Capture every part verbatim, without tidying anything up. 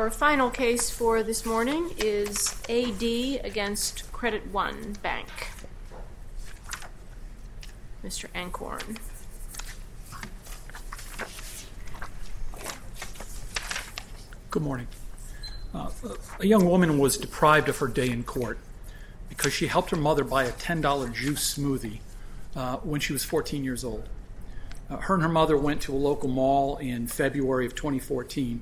Our final case for this morning is A D against Credit One Bank. Mister Ankorn. Good morning. Uh, a young woman was deprived of her day in court because she helped her mother buy a ten dollar juice smoothie uh, when she was fourteen years old. Uh, her and her mother went to a local mall in February of twenty fourteen,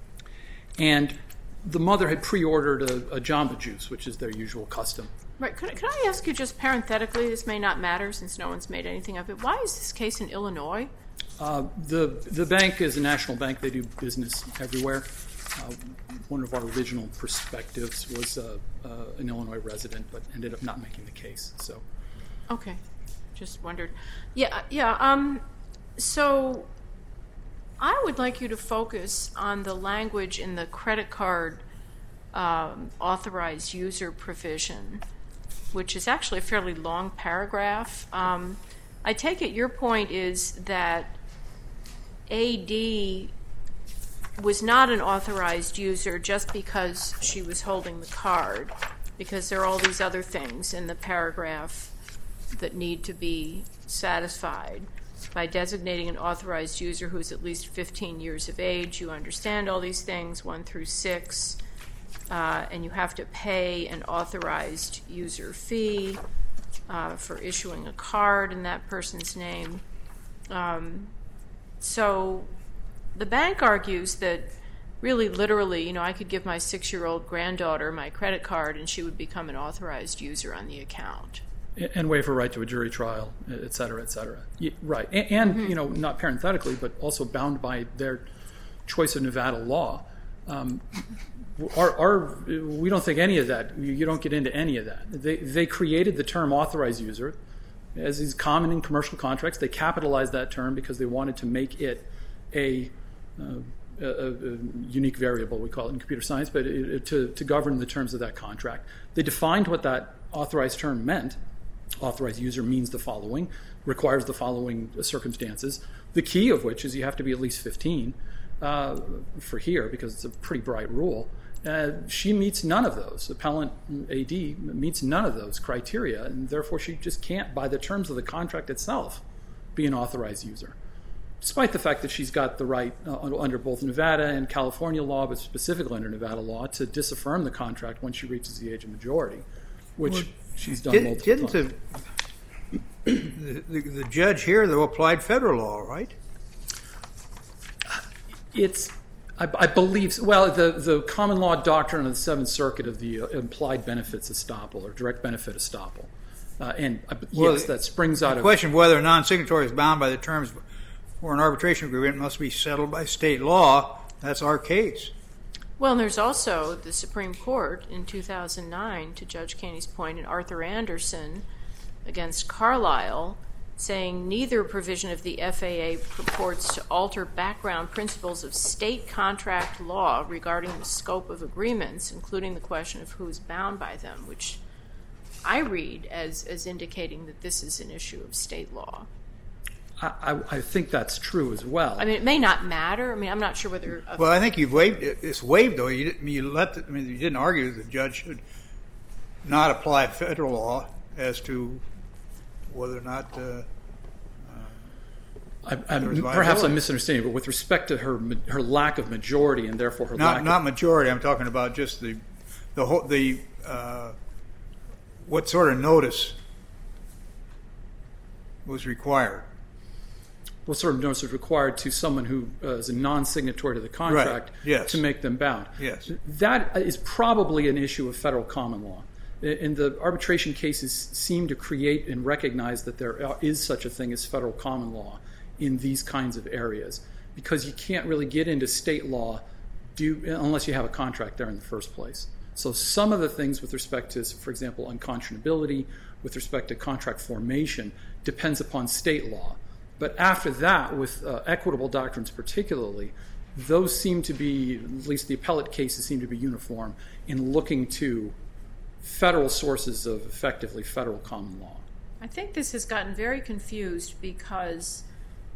and the mother had pre-ordered a, a Jamba Juice, which is their usual custom. Right. Could, could I ask you just parenthetically, this may not matter since no one's made anything of it, why is this case in Illinois? Uh, the, the bank is a national bank. They do business everywhere. Uh, one of our original perspectives was uh, uh, an Illinois resident, but ended up not making the case. So, okay, just wondered. Yeah, yeah. Um, so, I would like you to focus on the language in the credit card um, authorized user provision, which is actually a fairly long paragraph. Um, I take it your point is that A D was not an authorized user just because she was holding the card, because there are all these other things in the paragraph that need to be satisfied. By designating an authorized user who is at least fifteen years of age, you understand all these things, one through six, uh, and you have to pay an authorized user fee uh, for issuing a card in that person's name. Um, so the bank argues that really literally, you know, I could give my six-year-old granddaughter my credit card and she would become an authorized user on the account. And waive her right to a jury trial, et cetera, et cetera. Right. And, and mm-hmm. you know, not parenthetically, but also bound by their choice of Nevada law. Um, our, our, we don't think any of that. You don't get into any of that. They, they created the term authorized user, as is common in commercial contracts. They capitalized that term because they wanted to make it a, uh, a, a unique variable, we call it in computer science, but it, it, to, to govern the terms of that contract. They defined what that authorized term meant. Authorized user means the following, requires the following circumstances, the key of which is you have to be at least fifteen uh, for here, because it's a pretty bright rule. Uh, she meets none of those. Appellant A D meets none of those criteria, and therefore she just can't, by the terms of the contract itself, be an authorized user, despite the fact that she's got the right uh, under both Nevada and California law, but specifically under Nevada law, to disaffirm the contract when she reaches the age of majority, which well, she's done did, multiple didn't times. The, the, the, the judge here, though, applied federal law, right? It's, I, I believe, well, the, the common law doctrine of the Seventh Circuit of the uh, implied benefits estoppel or direct benefit estoppel. Uh, and uh, well, yes, that springs out the of... The question of whether a non-signatory is bound by the terms for an arbitration agreement must be settled by state law. That's our case. Well, and there's also the Supreme Court in two thousand nine, to Judge Caney's point, in Arthur Anderson against Carlisle, saying neither provision of the F A A purports to alter background principles of state contract law regarding the scope of agreements, including the question of who is bound by them, which I read as, as indicating that this is an issue of state law. I, I think that's true as well. I mean, it may not matter. I mean, I'm not sure whether... A well, I think you've waived it. It's waived, though. You didn't, you let the, I mean, you didn't argue that the judge should not apply federal law as to whether or not... Uh, I, I'm, perhaps I'm misunderstanding, but with respect to her her lack of majority and therefore her not, lack not of... majority. I'm talking about just the the whole the uh, what sort of notice was required. What sort of notice is required to someone who uh, is a non-signatory to the contract right. yes. to make them bound? Yes. That is probably an issue of federal common law. And the arbitration cases seem to create and recognize that there is such a thing as federal common law in these kinds of areas, because you can't really get into state law do, unless you have a contract there in the first place. So some of the things with respect to, for example, unconscionability, with respect to contract formation, depends upon state law. But after that, with uh, equitable doctrines particularly, those seem to be, at least the appellate cases seem to be uniform in looking to federal sources of effectively federal common law. I think this has gotten very confused because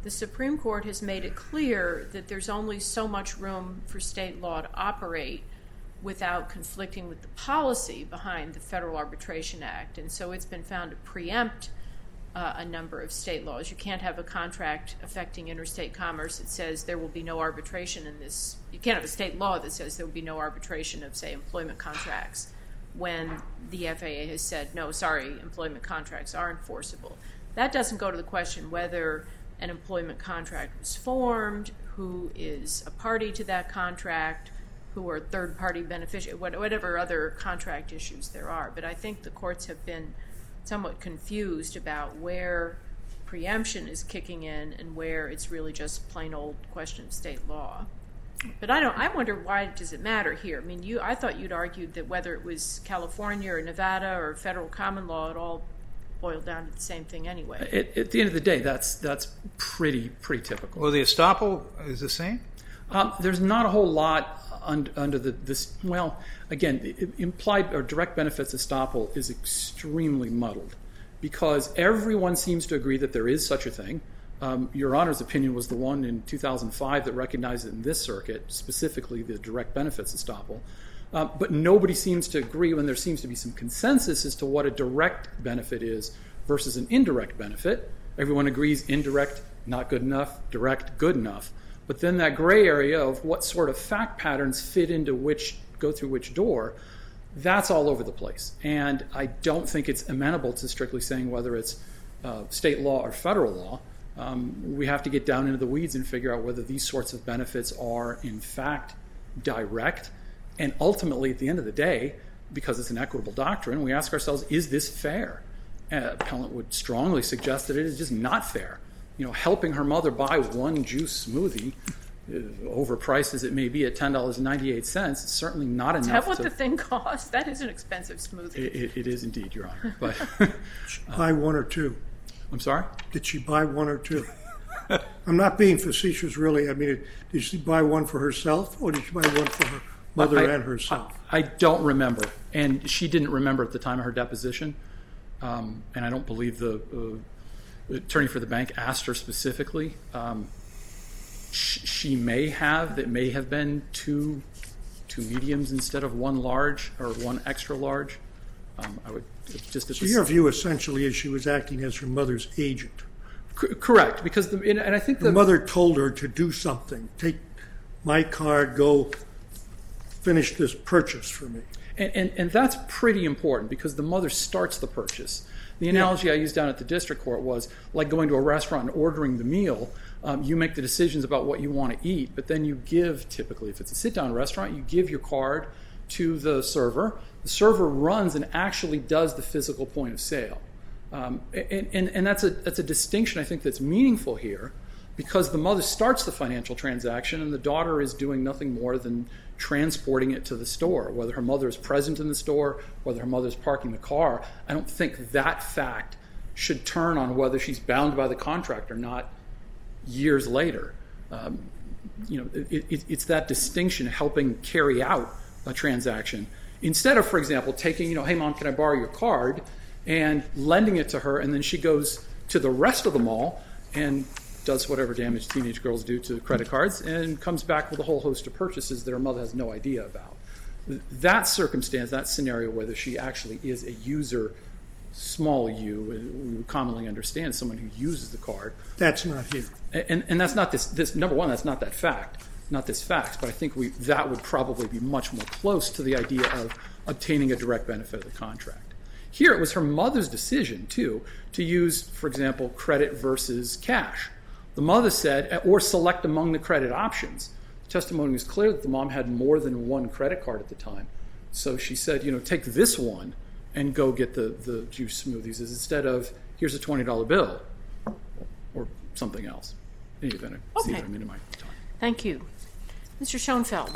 the Supreme Court has made it clear that there's only so much room for state law to operate without conflicting with the policy behind the Federal Arbitration Act. And so it's been found to preempt uh, a number of state laws. You can't have a contract affecting interstate commerce that says there will be no arbitration in this. You can't have a state law that says there will be no arbitration of, say, employment contracts when the F A A has said, no, sorry, employment contracts are enforceable. That doesn't go to the question whether an employment contract was formed, who is a party to that contract, who are third-party beneficiaries, whatever other contract issues there are. But I think the courts have been somewhat confused about where preemption is kicking in and where it's really just plain old question of state law. But I don't. I wonder, why does it matter here? I mean, you. I thought you'd argued that whether it was California or Nevada or federal common law, it all boiled down to the same thing anyway. At, at the end of the day, that's that's pretty pretty typical. Well, the estoppel is the same? Um, there's not a whole lot under, under the this. Well, again, implied or direct benefits estoppel is extremely muddled because everyone seems to agree that there is such a thing. Um, Your Honor's opinion was the one in two thousand five that recognized it in this circuit, specifically the direct benefits estoppel. Uh, but nobody seems to agree when there seems to be some consensus as to what a direct benefit is versus an indirect benefit. Everyone agrees indirect, not good enough, direct, good enough. But then that gray area of what sort of fact patterns fit into which, go through which door, that's all over the place. And I don't think it's amenable to strictly saying whether it's uh, state law or federal law. Um, we have to get down into the weeds and figure out whether these sorts of benefits are in fact direct. And ultimately, at the end of the day, because it's an equitable doctrine, we ask ourselves, is this fair? Uh, appellant would strongly suggest that it is just not fair. You know, helping her mother buy one juice smoothie, uh, overpriced as it may be at ten dollars and ninety-eight cents, is certainly not enough. Is that what to, the thing costs? That is an expensive smoothie. It, it, it is indeed, Your Honor. But buy one or two. I'm sorry? Did she buy one or two? I'm not being facetious, really. I mean, did she buy one for herself, or did she buy one for her mother I, and herself? I, I don't remember, and she didn't remember at the time of her deposition, um, and I don't believe the uh, attorney for the bank asked her specifically. Um, sh- she may have. That may have been two, two mediums instead of one large or one extra large. Um, I would just. At So the your view essentially is she was acting as her mother's agent. C- correct, because the and, and I think the, the mother told her to do something. Take my card, go finish this purchase for me. And, and, and that's pretty important because the mother starts the purchase. The analogy yeah. I used down at the district court was like going to a restaurant and ordering the meal. Um, you make the decisions about what you want to eat, but then you give, typically if it's a sit-down restaurant, you give your card to the server. The server runs and actually does the physical point of sale. Um, and, and, and that's a that's a distinction I think that's meaningful here because the mother starts the financial transaction and the daughter is doing nothing more than transporting it to the store. Whether her mother is present in the store, whether her mother is parking the car, I don't think that fact should turn on whether she's bound by the contract or not years later. Um, you know, it, it, it's that distinction helping carry out a transaction. Instead of, for example, taking, you know, hey, Mom, can I borrow your card? And lending it to her, and then she goes to the rest of the mall and does whatever damage teenage girls do to credit cards and comes back with a whole host of purchases that her mother has no idea about. That circumstance, that scenario, whether she actually is a user, small u, we would commonly understand someone who uses the card. That's not here. And, and that's not this, this, number one, that's not that fact, not this fact, but I think we that would probably be much more close to the idea of obtaining a direct benefit of the contract. Here, it was her mother's decision, too, to use, for example, credit versus cash. The mother said, or select among the credit options. The testimony was clear that the mom had more than one credit card at the time. So she said, you know, take this one and go get the, the juice smoothies instead of, here's a twenty dollar bill or something else. In any event, I see Okay. that I'm into my time. Thank you. Mister Schoenfeld.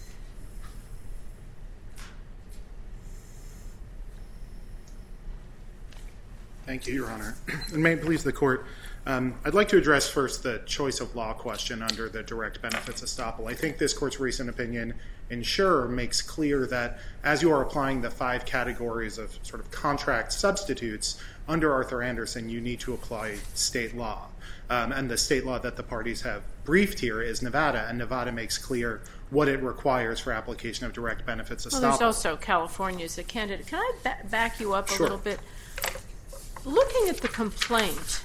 Thank you, Your Honor. And may it please the Court, um, I'd like to address first the choice of law question under the direct benefits estoppel. I think this Court's recent opinion in Scher makes clear that as you are applying the five categories of sort of contract substitutes under Arthur Anderson, you need to apply state law. Um, and the state law that the parties have briefed here is Nevada, and Nevada makes clear what it requires for application of direct benefits estoppel. Well, there's also California as a candidate. Can I ba- back you up a Sure. little bit? Looking at the complaint,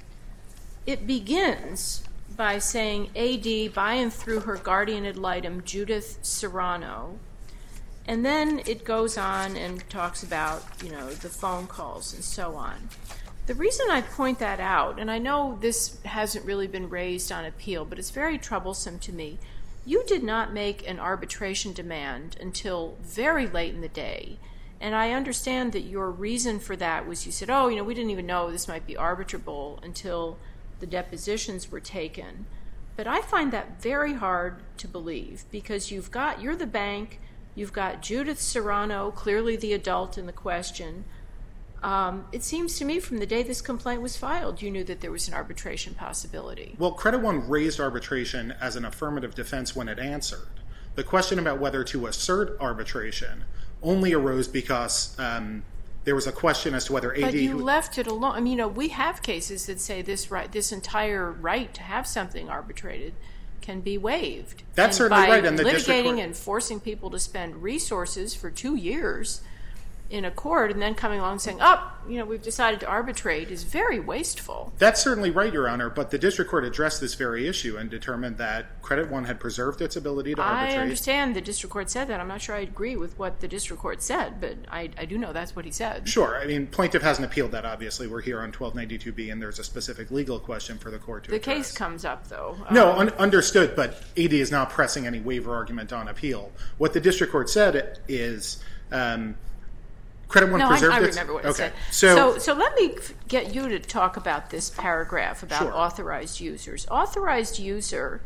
it begins by saying A D by and through her guardian ad litem, Judith Serrano. And then it goes on and talks about, you know, the phone calls and so on. The reason I point that out, and I know this hasn't really been raised on appeal, but it's very troublesome to me. You did not make an arbitration demand until very late in the day. And I understand that your reason for that was you said, oh, you know, we didn't even know this might be arbitrable until the depositions were taken. But I find that very hard to believe because you've got, you're the bank, you've got Judith Serrano, clearly the adult in the question. Um, it seems to me from the day this complaint was filed, you knew that there was an arbitration possibility. Well, Credit One raised arbitration as an affirmative defense when it answered. The question about whether to assert arbitration only arose because um, there was a question as to whether A D... But you left it alone. I mean, you know, we have cases that say this right, this entire right to have something arbitrated can be waived. That's and certainly by right. And the district litigating court... and forcing people to spend resources for two years in a court and then coming along and saying, oh, you know, we've decided to arbitrate is very wasteful. That's certainly right, Your Honor, but the district court addressed this very issue and determined that Credit One had preserved its ability to arbitrate. I understand the district court said that. I'm not sure I agree with what the district court said, but I, I do know that's what he said. Sure. I mean, plaintiff hasn't appealed that, obviously. We're here on twelve ninety-two B, and there's a specific legal question for the court to the address. case comes up, though. No, Um, un- understood, but A D is not pressing any waiver argument on appeal. What the district court said is... Um, Credit One no, preserved I, I its... remember what okay. it said. So, so, so let me f- get you to talk about this paragraph about Sure. authorized users. Authorized user,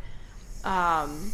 um,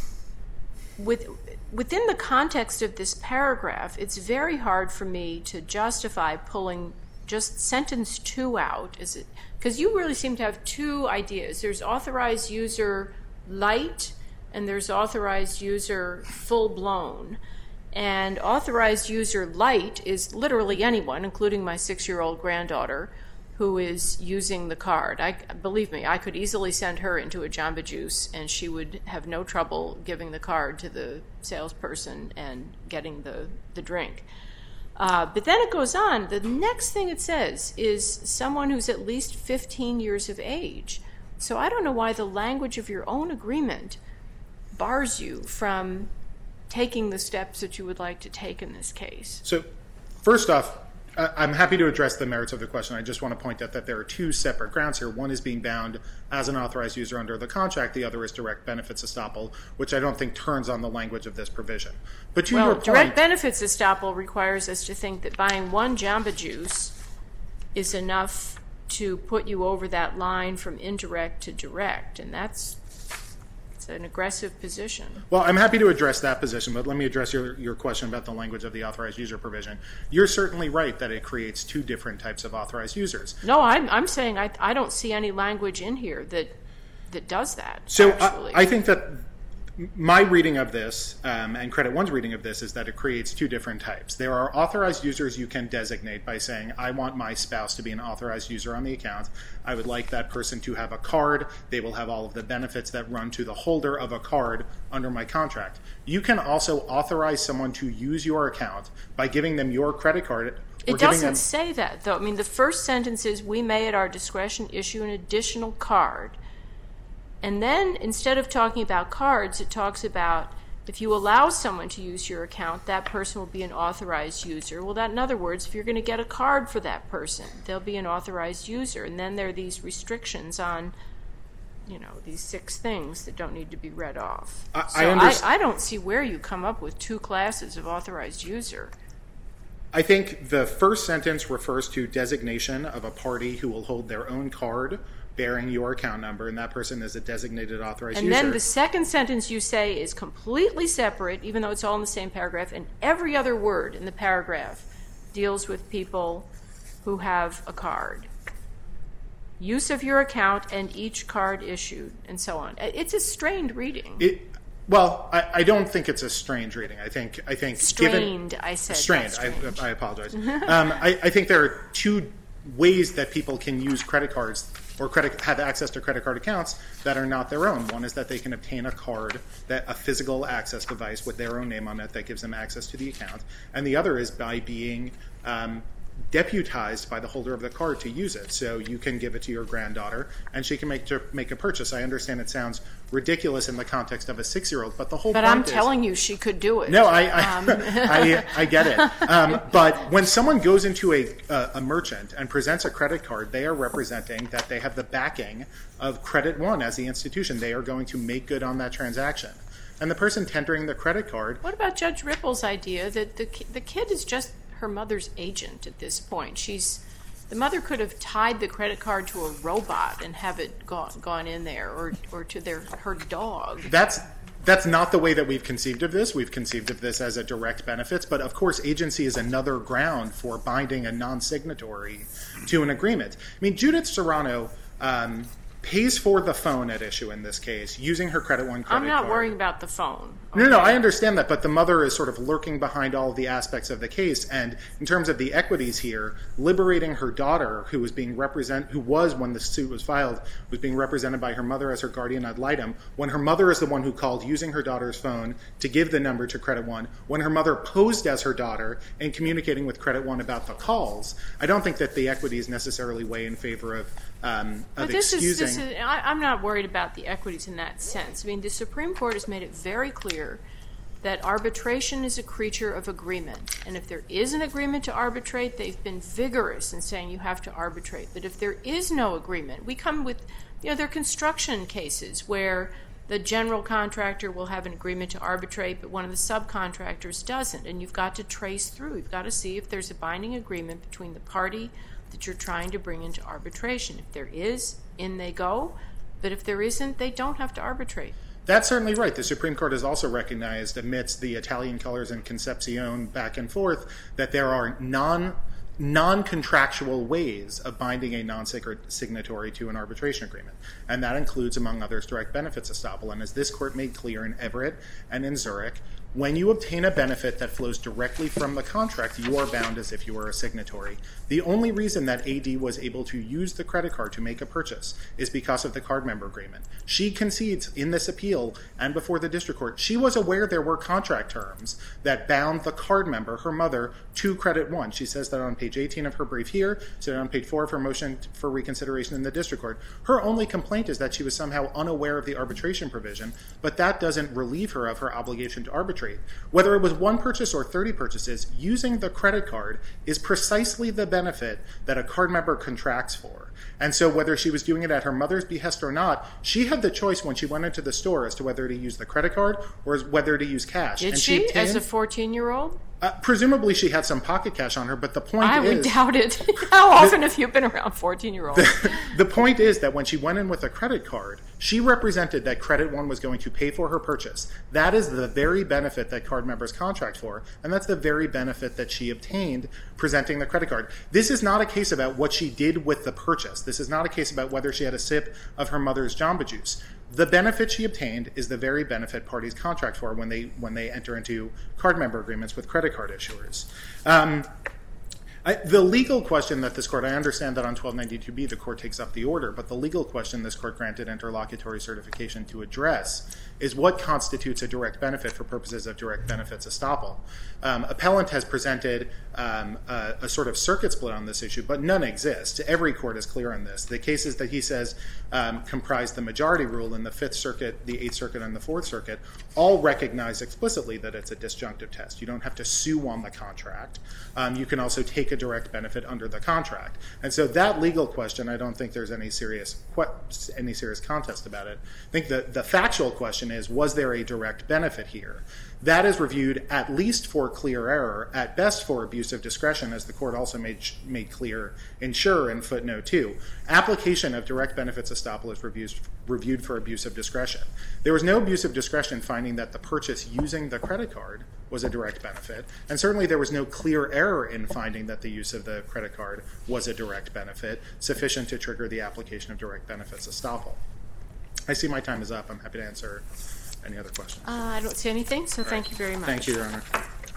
with, within the context of this paragraph, it's very hard for me to justify pulling just sentence two out, is it? Because you really seem to have two ideas. There's authorized user light, and there's authorized user full-blown. And authorized user light is literally anyone, including my six-year-old granddaughter, who is using the card. I, believe me, I could easily send her into a Jamba Juice, and she would have no trouble giving the card to the salesperson and getting the, the drink. Uh, but then it goes on. The next thing it says is someone who's at least fifteen years of age. So I don't know why the language of your own agreement bars you from taking the steps that you would like to take in this case. So, first off, I'm happy to address the merits of the question. I just want to point out that there are two separate grounds here. One is being bound as an authorized user under the contract. The other is direct benefits estoppel, which I don't think turns on the language of this provision. But to well, your point... direct benefits estoppel requires us to think that buying one Jamba Juice is enough to put you over that line from indirect to direct, and that's an aggressive position. Well, I'm happy to address that position, but let me address your, your question about the language of the authorized user provision. You're certainly right that it creates two different types of authorized users. No, I'm, I'm saying I, I don't see any language in here that that does that. So actually. I, I think that my reading of this, um, and Credit One's reading of this, is that it creates two different types. There are authorized users you can designate by saying, I want my spouse to be an authorized user on the account. I would like that person to have a card. They will have all of the benefits that run to the holder of a card under my contract. You can also authorize someone to use your account by giving them your credit card. Or it giving doesn't them... say that, though. I mean, the first sentence is, we may at our discretion issue an additional card. And then instead of talking about cards, it talks about if you allow someone to use your account, that person will be an authorized user. Well, that, in other words, if you're going to get a card for that person, they'll be an authorized user. And then there are these restrictions on, you know, these six things that don't need to be read off. I, so I, underst- I, I don't see where you come up with two classes of authorized user. I think the first sentence refers to designation of a party who will hold their own card bearing your account number, and that person is a designated authorized and user. And then the second sentence you say is completely separate, even though it's all in the same paragraph, and every other word in the paragraph deals with people who have a card. Use of your account and each card issued, and so on. It's a strained reading. It, well, I, I don't think it's a strange reading. I think I think strained. Given, I said strained. strange. I, I apologize. um, I, I think there are two ways that people can use credit cards or credit, have access to credit card accounts that are not their own. One is that they can obtain a card, that a physical access device with their own name on it that gives them access to the account. And the other is by being um, deputized by the holder of the card to use it. So you can give it to your granddaughter, and she can make to make a purchase. I understand it sounds ridiculous in the context of a six-year-old, but the whole but point I'm is, telling you, she could do it. No, I I, Um. I, I get it. Um, but when someone goes into a, a a merchant and presents a credit card, they are representing that they have the backing of Credit One as the institution. They are going to make good on that transaction. And the person tendering the credit card. What about Judge Ripple's idea that the ki- the kid is just her mother's agent at this point? She's the mother could have tied the credit card to a robot and have it gone gone in there, or or to their her dog. That's that's not the way that we've conceived of this. We've conceived of this as a direct benefits, but of course, agency is another ground for binding a non-signatory to an agreement. I mean, Judith Serrano um, pays for the phone at issue in this case using her Credit One credit I'm not card. worrying about the phone. No, no, no, I understand that, but the mother is sort of lurking behind all of the aspects of the case, and in terms of the equities here, liberating her daughter, who was being represent, who was when the suit was filed, was being represented by her mother as her guardian ad litem. When her mother is the one who called using her daughter's phone to give the number to Credit One, when her mother posed as her daughter and communicating with Credit One about the calls, I don't think that the equities necessarily weigh in favor of um, of But this excusing. is, this is I, I'm not worried about the equities in that sense. I mean, the Supreme Court has made it very clear that arbitration is a creature of agreement. And if there is an agreement to arbitrate, they've been vigorous in saying you have to arbitrate. But if there is no agreement, we come with, you know, there are construction cases where the general contractor will have an agreement to arbitrate, but one of the subcontractors doesn't. And you've got to trace through. You've got to see if there's a binding agreement between the party that you're trying to bring into arbitration. If there is, in they go. But if there isn't, they don't have to arbitrate. That's certainly right. The Supreme Court has also recognized, amidst the Italian colors and Concepcion back and forth, that there are non non-contractual ways of binding a non-signatory to an arbitration agreement. And that includes, among others, direct benefits estoppel. And as this court made clear in Everett and in Zurich, when you obtain a benefit that flows directly from the contract, you are bound as if you were a signatory. The only reason that A D was able to use the credit card to make a purchase is because of the card member agreement. She concedes in this appeal and before the district court, she was aware there were contract terms that bound the card member, her mother, to Credit One. She says that on page eighteen of her brief here, so on page four of her motion for reconsideration in the district court. Her only complaint is that she was somehow unaware of the arbitration provision, but that doesn't relieve her of her obligation to arbitrate. Whether it was one purchase or thirty purchases, using the credit card is precisely the benefit that a card member contracts for. And so whether she was doing it at her mother's behest or not, she had the choice when she went into the store as to whether to use the credit card or whether to use cash. Did and she, she obtained, as a fourteen-year-old? Uh, presumably she had some pocket cash on her, but the point I is... would doubt it. How often have you been around fourteen-year-olds? The, the point is that when she went in with a credit card, she represented that Credit One was going to pay for her purchase. That is the very benefit that card members contract for, and that's the very benefit that she obtained presenting the credit card. This is not a case about what she did with the purchase. This is not a case about whether she had a sip of her mother's Jamba Juice. The benefit she obtained is the very benefit parties contract for when they when they enter into card member agreements with credit card issuers. Um, I, the legal question that this court, I understand that on twelve ninety-two B the court takes up the order, but the legal question this court granted interlocutory certification to address is what constitutes a direct benefit for purposes of direct benefits estoppel. Um, appellant has presented um, a, a sort of circuit split on this issue, but none exist. Every court is clear on this. The cases that he says um, comprise the majority rule in the Fifth Circuit, the Eighth Circuit, and the Fourth Circuit all recognize explicitly that it's a disjunctive test. You don't have to sue on the contract. Um, you can also take a direct benefit under the contract. And so that legal question, I don't think there's any serious any serious contest about it. I think the, the factual question is, was there a direct benefit here? That is reviewed at least for clear error, at best for abuse of discretion, as the court also made made clear in Schur in footnote two. Application of direct benefits estoppel is reviewed, reviewed for abuse of discretion. There was no abuse of discretion finding that the purchase using the credit card was a direct benefit, and certainly there was no clear error in finding that the use of the credit card was a direct benefit, sufficient to trigger the application of direct benefits estoppel. I see my time is up. I'm happy to answer any other questions. Uh, I don't see anything, so thank you very much. Thank you, Your Honor.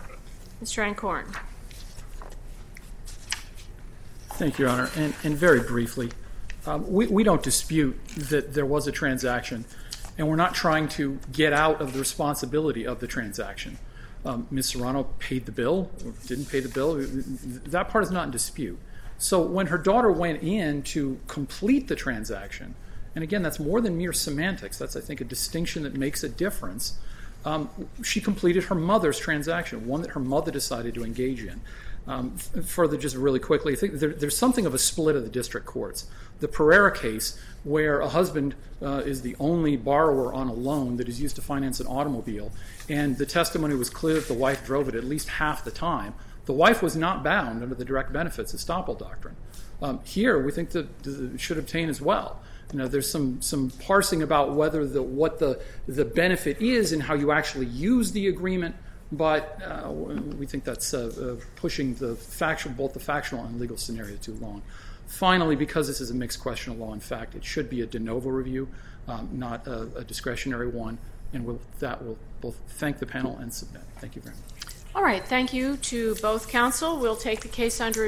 Mister Ancorn. Thank you, Your Honor. And, and very briefly, Um, we, we don't dispute that there was a transaction, and we're not trying to get out of the responsibility of the transaction. Um, Miz Serrano paid the bill, or didn't pay the bill. That part is not in dispute. So when her daughter went in to complete the transaction, and again, that's more than mere semantics. That's, I think, a distinction that makes a difference. Um, she completed her mother's transaction, one that her mother decided to engage in. Um, f- further, just really quickly, I think there, there's something of a split of the district courts. The Pereira case, where a husband uh, is the only borrower on a loan that is used to finance an automobile, and the testimony was clear that the wife drove it at least half the time. The wife was not bound under the direct benefits estoppel doctrine. Um, here, we think that it should obtain as well. You know, there's some some parsing about whether the what the the benefit is and how you actually use the agreement, but uh, we think that's uh, uh, pushing the factual, both the factual and legal scenario too long. Finally, because this is a mixed question of law and fact, it should be a de novo review, um, not a, a discretionary one. And with that, we'll both thank the panel and submit. Thank you very much. All right. Thank you to both counsel. We'll take the case under